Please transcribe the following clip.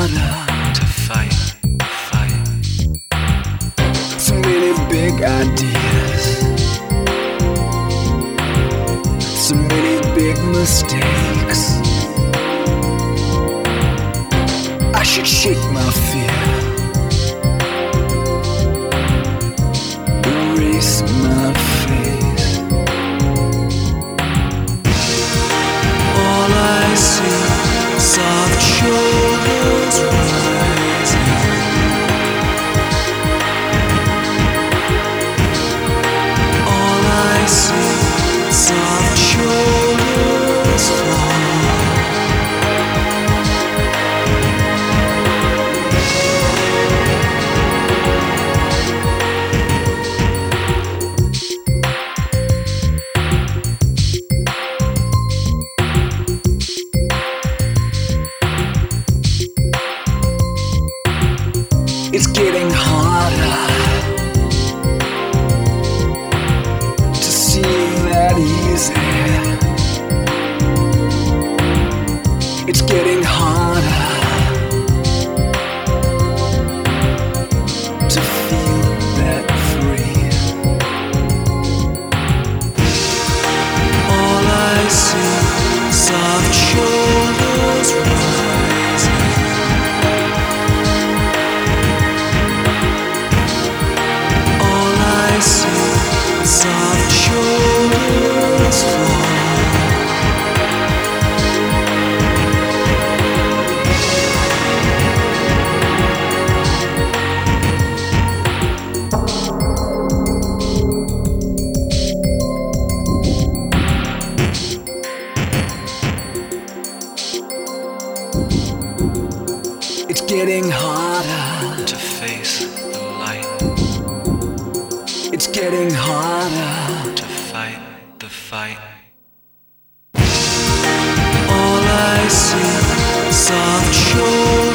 harder to fight the fight. So many big ideas, so many big mistakes. I should shake my fear, erase my face. All I see, soft shoulders rising. All I see, soft shoulders fall. It's getting harder to seem that easy. It's getting harder to feel that free. All I see, soft shoulders rising. I see soft shoulders fall. It's getting harder to face the light. It's getting harder to fight the fight. All I see, soft shoulders.